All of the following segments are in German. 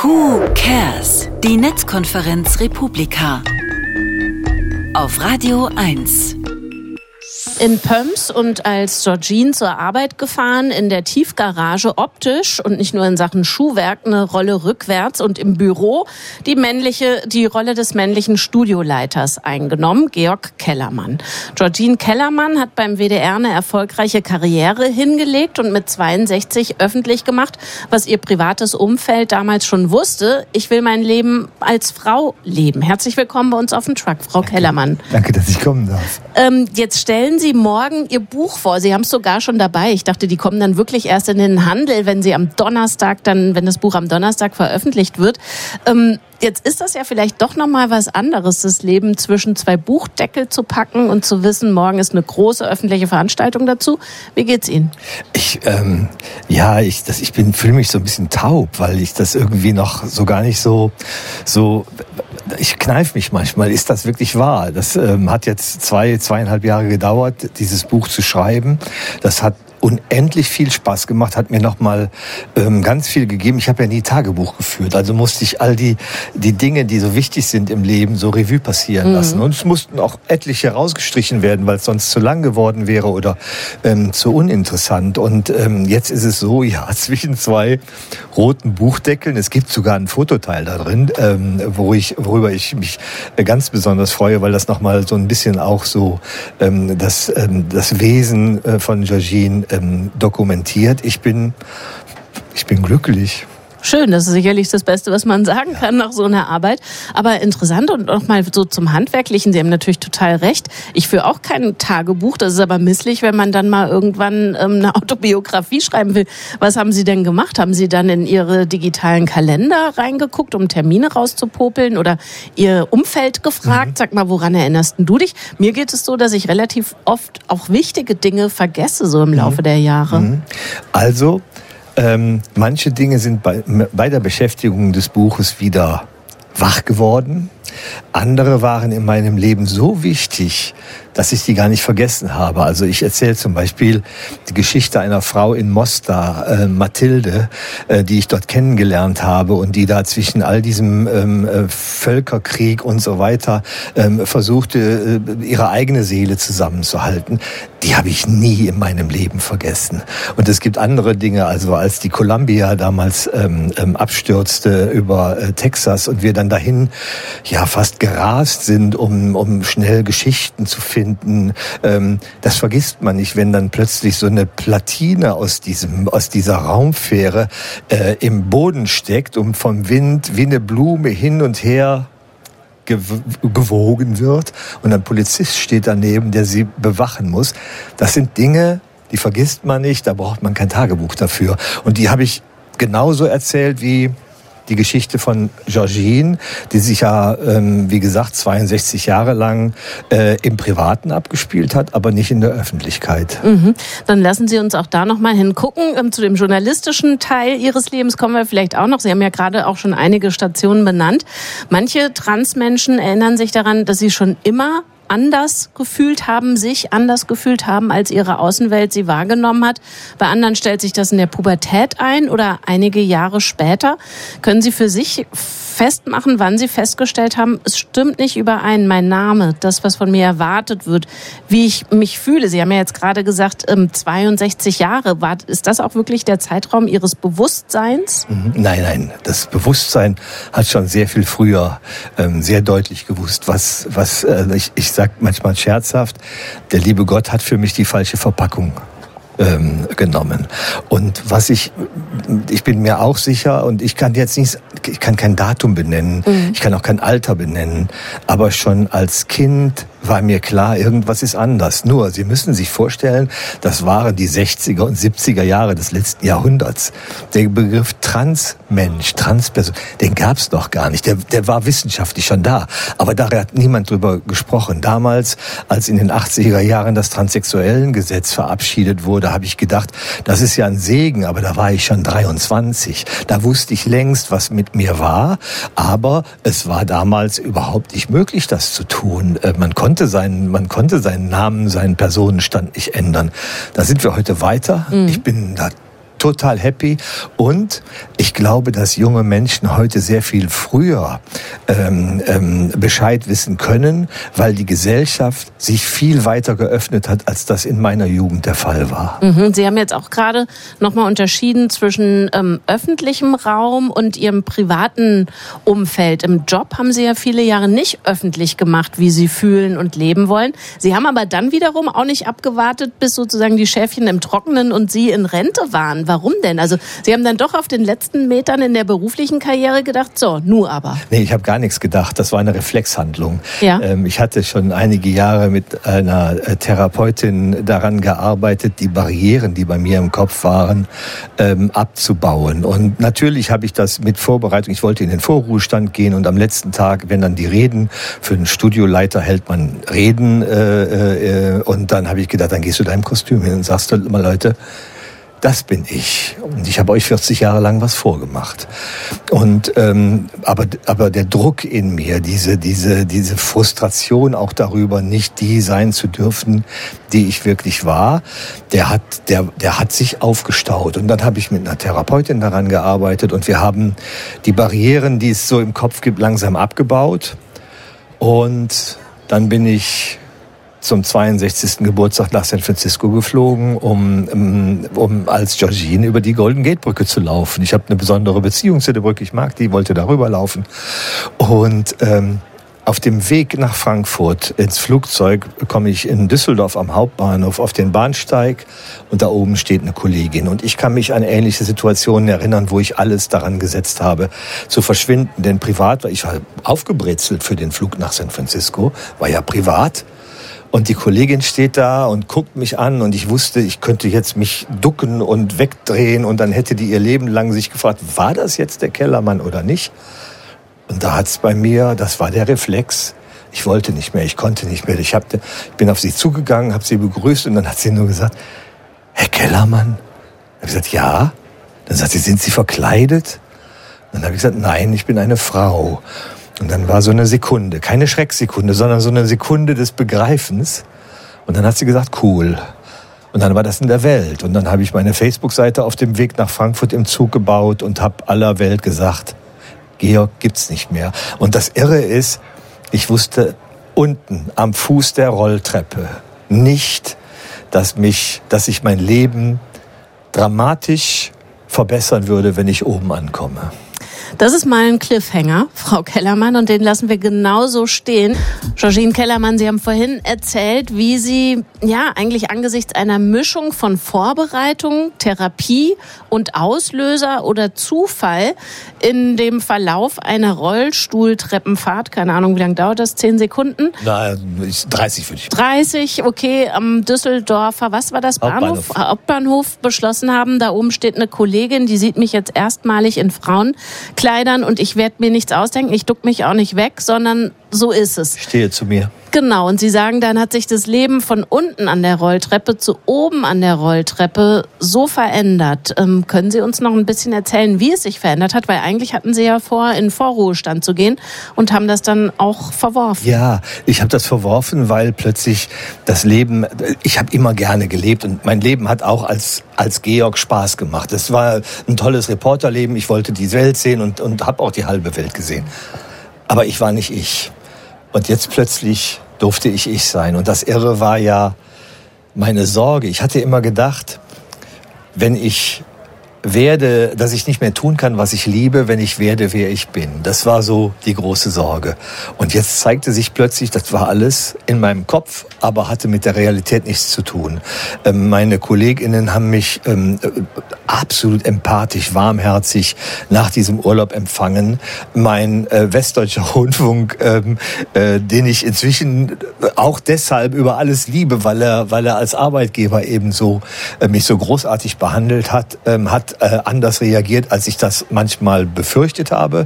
Who cares? Die Netzkonferenz Republika auf Radio 1. In Pöms und als Georgine zur Arbeit gefahren, in der Tiefgarage optisch und nicht nur in Sachen Schuhwerk eine Rolle rückwärts und im Büro die Rolle des männlichen Studioleiters eingenommen, Georg Kellermann. Georgine Kellermann hat beim WDR eine erfolgreiche Karriere hingelegt und mit 62 öffentlich gemacht, was ihr privates Umfeld damals schon wusste. Ich will mein Leben als Frau leben. Herzlich willkommen bei uns auf dem Truck, Frau Kellermann. Danke, dass ich kommen darf. Jetzt stellen Sie morgen Ihr Buch vor. Sie haben es sogar schon dabei. Ich dachte, die kommen dann wirklich erst in den Handel, wenn das Buch am Donnerstag veröffentlicht wird. Jetzt ist das ja vielleicht doch nochmal was anderes, das Leben zwischen zwei Buchdeckel zu packen und zu wissen, morgen ist eine große öffentliche Veranstaltung dazu. Wie geht's Ihnen? Ich fühle mich so ein bisschen taub, weil ich das irgendwie noch so gar nicht so ich kneife mich manchmal. Ist das wirklich wahr? Das hat jetzt 2,5 Jahre gedauert, dieses Buch zu schreiben. Das hat unendlich viel Spaß gemacht, hat mir nochmal ganz viel gegeben. Ich habe ja nie Tagebuch geführt, also musste ich all die Dinge, die so wichtig sind im Leben, so Revue passieren lassen. Und es mussten auch etliche rausgestrichen werden, weil es sonst zu lang geworden wäre oder zu uninteressant. Und jetzt ist es so, ja, zwischen zwei roten Buchdeckeln, es gibt sogar einen Fototeil da drin, worüber ich mich ganz besonders freue, weil das nochmal so ein bisschen auch so das Wesen von Georgine dokumentiert. Ich bin glücklich. Schön, das ist sicherlich das Beste, was man sagen kann nach so einer Arbeit. Aber interessant und noch mal so zum Handwerklichen. Sie haben natürlich total recht. Ich führe auch kein Tagebuch. Das ist aber misslich, wenn man dann mal irgendwann eine Autobiografie schreiben will. Was haben Sie denn gemacht? Haben Sie dann in Ihre digitalen Kalender reingeguckt, um Termine rauszupopeln oder Ihr Umfeld gefragt? Sag mal, woran erinnerst du dich? Mir geht es so, dass ich relativ oft auch wichtige Dinge vergesse, so im Laufe der Jahre. Also, manche Dinge sind bei der Beschäftigung des Buches wieder wach geworden. Andere waren in meinem Leben so wichtig, dass ich die gar nicht vergessen habe. Also ich erzähle zum Beispiel die Geschichte einer Frau in Mostar, Mathilde, die ich dort kennengelernt habe und die da zwischen all diesem Völkerkrieg und so weiter versuchte, ihre eigene Seele zusammenzuhalten. Die habe ich nie in meinem Leben vergessen. Und es gibt andere Dinge, also als die Columbia damals abstürzte über Texas und wir dann dahin fast gerast sind, um schnell Geschichten zu finden. Das vergisst man nicht, wenn dann plötzlich so eine Platine aus dieser Raumfähre im Boden steckt und vom Wind wie eine Blume hin und her gewogen wird und ein Polizist steht daneben, der sie bewachen muss. Das sind Dinge, die vergisst man nicht, da braucht man kein Tagebuch dafür. Und die habe ich genauso erzählt wie die Geschichte von Georgine, die sich ja, wie gesagt, 62 Jahre lang im Privaten abgespielt hat, aber nicht in der Öffentlichkeit. Dann lassen Sie uns auch da noch mal hingucken. Zu dem journalistischen Teil Ihres Lebens kommen wir vielleicht auch noch. Sie haben ja gerade auch schon einige Stationen benannt. Manche Transmenschen erinnern sich daran, dass sie schon immer anders gefühlt haben, als ihre Außenwelt sie wahrgenommen hat. Bei anderen stellt sich das in der Pubertät ein oder einige Jahre später. Können Sie für sich festmachen, wann Sie festgestellt haben, es stimmt nicht überein, mein Name, das, was von mir erwartet wird, wie ich mich fühle? Sie haben ja jetzt gerade gesagt, 62 Jahre. Ist das auch wirklich der Zeitraum Ihres Bewusstseins? Nein. Das Bewusstsein hat schon sehr viel früher sehr deutlich gewusst, ich sage manchmal scherzhaft, der liebe Gott hat für mich die falsche Verpackung genommen. Und ich bin mir auch sicher, und ich kann kein Datum benennen, ich kann auch kein Alter benennen, aber schon als Kind war mir klar, irgendwas ist anders. Nur, Sie müssen sich vorstellen, das waren die 60er und 70er Jahre des letzten Jahrhunderts. Der Begriff Transmensch, Transperson, den gab es noch gar nicht. Der war wissenschaftlich schon da, aber da hat niemand drüber gesprochen. Damals, als in den 80er Jahren das Transsexuellengesetz verabschiedet wurde, habe ich gedacht, das ist ja ein Segen, aber da war ich schon 23. Da wusste ich längst, was mit mir war, aber es war damals überhaupt nicht möglich, das zu tun. Man konnte seinen Namen, seinen Personenstand nicht ändern. Da sind wir heute weiter. Ich bin da total happy. Und ich glaube, dass junge Menschen heute sehr viel früher Bescheid wissen können, weil die Gesellschaft sich viel weiter geöffnet hat, als das in meiner Jugend der Fall war. Sie haben jetzt auch gerade nochmal unterschieden zwischen öffentlichem Raum und Ihrem privaten Umfeld. Im Job haben Sie ja viele Jahre nicht öffentlich gemacht, wie Sie fühlen und leben wollen. Sie haben aber dann wiederum auch nicht abgewartet, bis sozusagen die Schäfchen im Trockenen und Sie in Rente waren. Warum denn? Also Sie haben dann doch auf den letzten Metern in der beruflichen Karriere gedacht, so, nu aber. Nee, ich habe gar nichts gedacht. Das war eine Reflexhandlung. Ja. Ich hatte schon einige Jahre mit einer Therapeutin daran gearbeitet, die Barrieren, die bei mir im Kopf waren, abzubauen. Und natürlich habe ich das mit Vorbereitung, ich wollte in den Vorruhestand gehen und am letzten Tag, wenn dann die Reden, für einen Studioleiter hält man Reden und dann habe ich gedacht, dann gehst du da im Kostüm hin und sagst halt mal, Leute, das bin ich. Und ich habe euch 40 Jahre lang was vorgemacht. Und aber der Druck in mir, diese Frustration auch darüber, nicht die sein zu dürfen, die ich wirklich war, der hat sich aufgestaut. Und dann habe ich mit einer Therapeutin daran gearbeitet und wir haben die Barrieren, die es so im Kopf gibt, langsam abgebaut. Und dann bin ich zum 62. Geburtstag nach San Francisco geflogen, um als Georgine über die Golden Gate Brücke zu laufen. Ich habe eine besondere Beziehung zu der Brücke, ich mag die, wollte darüber laufen. Und auf dem Weg nach Frankfurt ins Flugzeug komme ich in Düsseldorf am Hauptbahnhof auf den Bahnsteig und da oben steht eine Kollegin. Und ich kann mich an ähnliche Situationen erinnern, wo ich alles daran gesetzt habe, zu verschwinden. Denn privat war ich aufgebrezelt für den Flug nach San Francisco, war ja privat. Und die Kollegin steht da und guckt mich an und ich wusste, ich könnte jetzt mich ducken und wegdrehen und dann hätte die ihr Leben lang sich gefragt, war das jetzt der Kellermann oder nicht? Und da hat's bei mir, das war der Reflex, ich wollte nicht mehr, ich konnte nicht mehr. Ich bin auf sie zugegangen, habe sie begrüßt und dann hat sie nur gesagt, Herr Kellermann? Ich habe gesagt, ja. Dann sagt sie, sind Sie verkleidet? Dann habe ich gesagt, nein, ich bin eine Frau. Und dann war so eine Sekunde, keine Schrecksekunde, sondern so eine Sekunde des Begreifens. Und dann hat sie gesagt, cool. Und dann war das in der Welt. Und dann habe ich meine Facebook-Seite auf dem Weg nach Frankfurt im Zug gebaut und habe aller Welt gesagt, Georg gibt's nicht mehr. Und das Irre ist, ich wusste unten am Fuß der Rolltreppe nicht, dass sich mein Leben dramatisch verbessern würde, wenn ich oben ankomme. Das ist mal ein Cliffhanger, Frau Kellermann, und den lassen wir genauso stehen. Georgine Kellermann, Sie haben vorhin erzählt, wie Sie eigentlich angesichts einer Mischung von Vorbereitung, Therapie und Auslöser oder Zufall in dem Verlauf einer Rollstuhltreppenfahrt, keine Ahnung, wie lange dauert das, 10 Sekunden? Na, 30 würde ich. 30, okay, am Düsseldorfer, was war das, Hauptbahnhof beschlossen haben, da oben steht eine Kollegin, die sieht mich jetzt erstmalig in Frauenkleidern und ich werde mir nichts ausdenken, ich duck mich auch nicht weg, sondern so ist es. Stehe zu mir. Genau, und Sie sagen, dann hat sich das Leben von unten an der Rolltreppe zu oben an der Rolltreppe so verändert. Können Sie uns noch ein bisschen erzählen, wie es sich verändert hat? Weil eigentlich hatten Sie ja vor, in Vorruhestand zu gehen und haben das dann auch verworfen. Ja, ich habe das verworfen, weil plötzlich das Leben, ich habe immer gerne gelebt und mein Leben hat auch als Georg Spaß gemacht. Es war ein tolles Reporterleben, ich wollte die Welt sehen und habe auch die halbe Welt gesehen. Aber ich war nicht ich. Und jetzt plötzlich durfte ich sein. Und das Irre war ja meine Sorge. Ich hatte immer gedacht, wenn ich werde, dass ich nicht mehr tun kann, was ich liebe, wenn ich werde, wer ich bin. Das war so die große Sorge. Und jetzt zeigte sich plötzlich, das war alles in meinem Kopf, aber hatte mit der Realität nichts zu tun. Meine KollegInnen haben mich absolut empathisch, warmherzig nach diesem Urlaub empfangen. Mein Westdeutscher Rundfunk, den ich inzwischen auch deshalb über alles liebe, weil er als Arbeitgeber eben so mich so großartig behandelt hat, hat anders reagiert, als ich das manchmal befürchtet habe.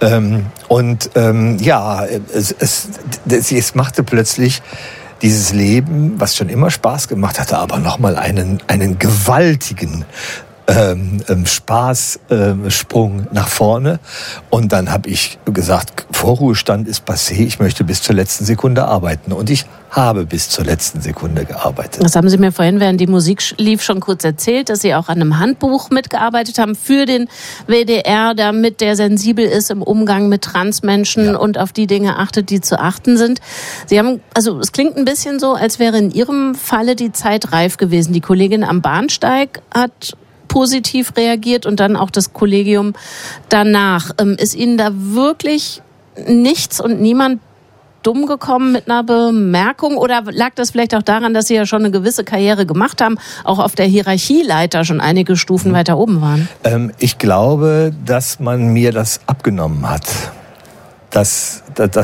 Es machte plötzlich dieses Leben, was schon immer Spaß gemacht hatte, aber nochmal einen gewaltigen Spaßsprung nach vorne. Und dann habe ich gesagt, Vorruhestand ist passé, ich möchte bis zur letzten Sekunde arbeiten. Und ich habe bis zur letzten Sekunde gearbeitet. Das haben Sie mir vorhin, während die Musik lief, schon kurz erzählt, dass Sie auch an einem Handbuch mitgearbeitet haben für den WDR, damit der sensibel ist im Umgang mit Transmenschen und auf die Dinge achtet, die zu achten sind. Sie haben, also es klingt ein bisschen so, als wäre in Ihrem Falle die Zeit reif gewesen. Die Kollegin am Bahnsteig hat positiv reagiert und dann auch das Kollegium danach. Ist Ihnen da wirklich nichts und niemand dumm gekommen mit einer Bemerkung, oder lag das vielleicht auch daran, dass Sie ja schon eine gewisse Karriere gemacht haben, auch auf der Hierarchieleiter schon einige Stufen weiter oben waren? Ich glaube, dass man mir das abgenommen hat. Dass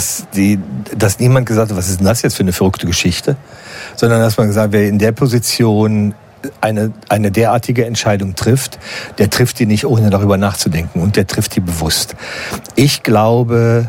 niemand gesagt hat, was ist denn das jetzt für eine verrückte Geschichte? Sondern dass man gesagt hat, wer in der Position eine derartige Entscheidung trifft, der trifft die nicht, ohne darüber nachzudenken, und der trifft die bewusst. Ich glaube,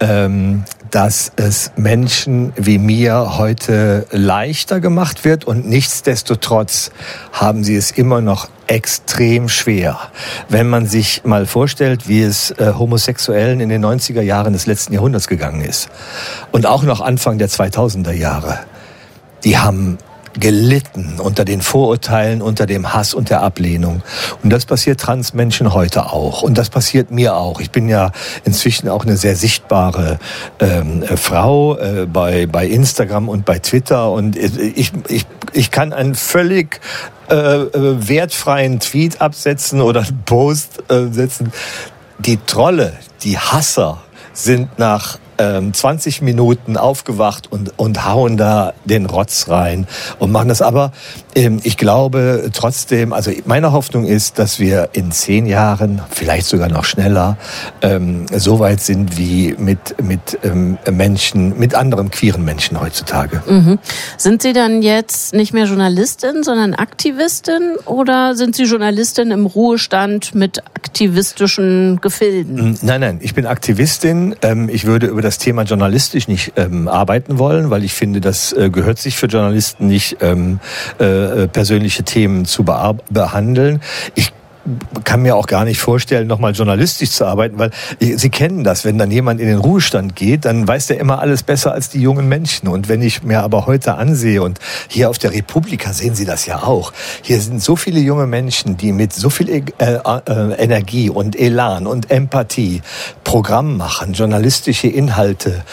dass es Menschen wie mir heute leichter gemacht wird, und nichtsdestotrotz haben sie es immer noch extrem schwer. Wenn man sich mal vorstellt, wie es Homosexuellen in den 90er Jahren des letzten Jahrhunderts gegangen ist und auch noch Anfang der 2000er Jahre, die haben gelitten unter den Vorurteilen, unter dem Hass und der Ablehnung. Und das passiert Transmenschen heute auch. Und das passiert mir auch. Ich bin ja inzwischen auch eine sehr sichtbare Frau bei Instagram und bei Twitter. Und ich kann einen völlig wertfreien Tweet absetzen oder einen Post setzen. Die Trolle, die Hasser sind nach 20 Minuten aufgewacht und hauen da den Rotz rein und machen das. Aber ich glaube trotzdem, also meine Hoffnung ist, dass wir in 10 Jahren, vielleicht sogar noch schneller, so weit sind wie mit Menschen, mit anderen queeren Menschen heutzutage. Mhm. Sind Sie dann jetzt nicht mehr Journalistin, sondern Aktivistin, oder sind Sie Journalistin im Ruhestand mit aktivistischen Gefilden? Nein, ich bin Aktivistin. Ich würde über das Thema journalistisch nicht arbeiten wollen, weil ich finde, das gehört sich für Journalisten nicht, persönliche Themen zu behandeln. Ich kann mir auch gar nicht vorstellen, nochmal journalistisch zu arbeiten, weil Sie kennen das, wenn dann jemand in den Ruhestand geht, dann weiß der immer alles besser als die jungen Menschen. Und wenn ich mir aber heute ansehe, und hier auf der Republika sehen Sie das ja auch, hier sind so viele junge Menschen, die mit so viel Energie und Elan und Empathie Programm machen, journalistische Inhalte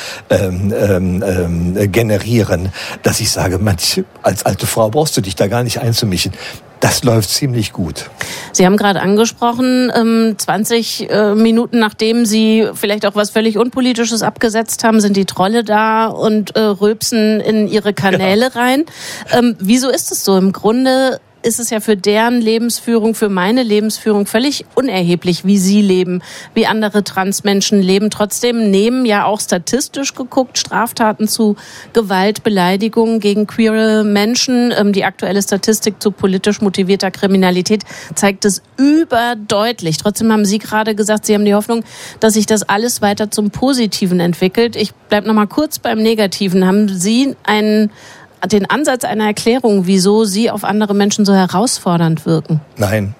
generieren, dass ich sage, Mensch, als alte Frau brauchst du dich da gar nicht einzumischen. Das läuft ziemlich gut. Sie haben gerade angesprochen, 20 Minuten nachdem Sie vielleicht auch was völlig Unpolitisches abgesetzt haben, sind die Trolle da und rülpsen in ihre Kanäle rein. Wieso ist es so? Im Grunde ist es ja für deren Lebensführung, für meine Lebensführung völlig unerheblich, wie sie leben, wie andere Transmenschen leben. Trotzdem nehmen ja auch statistisch geguckt Straftaten zu Gewalt, Beleidigungen gegen queere Menschen. Die aktuelle Statistik zu politisch motivierter Kriminalität zeigt es überdeutlich. Trotzdem haben Sie gerade gesagt, Sie haben die Hoffnung, dass sich das alles weiter zum Positiven entwickelt. Ich bleibe noch mal kurz beim Negativen. Haben Sie den Ansatz einer Erklärung, wieso Sie auf andere Menschen so herausfordernd wirken? Nein,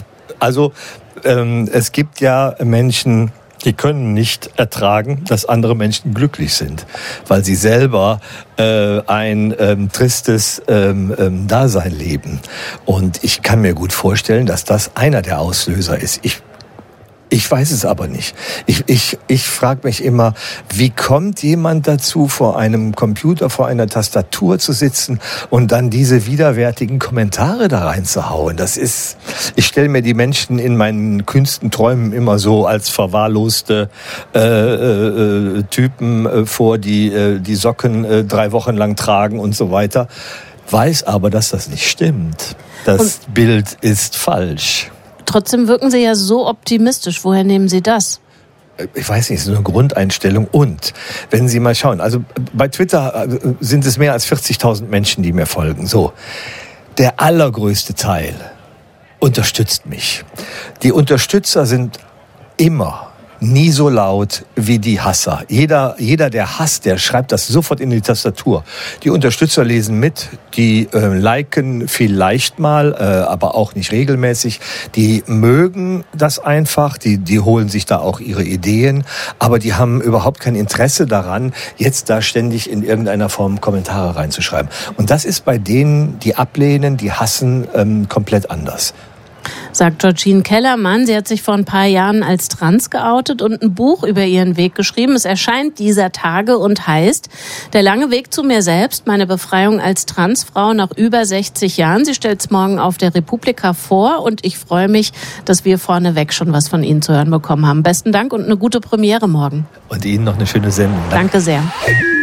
es gibt ja Menschen, die können nicht ertragen, dass andere Menschen glücklich sind, weil sie selber ein tristes Dasein leben. Und ich kann mir gut vorstellen, dass das einer der Auslöser ist. Ich weiß es aber nicht. Ich frage mich immer, wie kommt jemand dazu, vor einem Computer, vor einer Tastatur zu sitzen und dann diese widerwärtigen Kommentare da reinzuhauen? Ich stelle mir die Menschen in meinen kühnsten Träumen immer so als verwahrloste Typen vor, die Socken 3 Wochen lang tragen und so weiter. Weiß aber, dass das nicht stimmt. Das Bild ist falsch. Trotzdem wirken Sie ja so optimistisch. Woher nehmen Sie das? Ich weiß nicht, es ist eine Grundeinstellung. Und wenn Sie mal schauen, also bei Twitter sind es mehr als 40.000 Menschen, die mir folgen. So, der allergrößte Teil unterstützt mich. Die Unterstützer sind immer nie so laut wie die Hasser. Jeder, der hasst, der schreibt das sofort in die Tastatur. Die Unterstützer lesen mit, die liken vielleicht mal, aber auch nicht regelmäßig. Die mögen das einfach, die holen sich da auch ihre Ideen, aber die haben überhaupt kein Interesse daran, jetzt da ständig in irgendeiner Form Kommentare reinzuschreiben. Und das ist bei denen, die ablehnen, die hassen, komplett anders. Sagt Georgine Kellermann. Sie hat sich vor ein paar Jahren als trans geoutet und ein Buch über ihren Weg geschrieben. Es erscheint dieser Tage und heißt Der lange Weg zu mir selbst, meine Befreiung als Transfrau nach über 60 Jahren. Sie stellt es morgen auf der Republika vor und ich freue mich, dass wir vorneweg schon was von Ihnen zu hören bekommen haben. Besten Dank und eine gute Premiere morgen. Und Ihnen noch eine schöne Sendung. Danke sehr.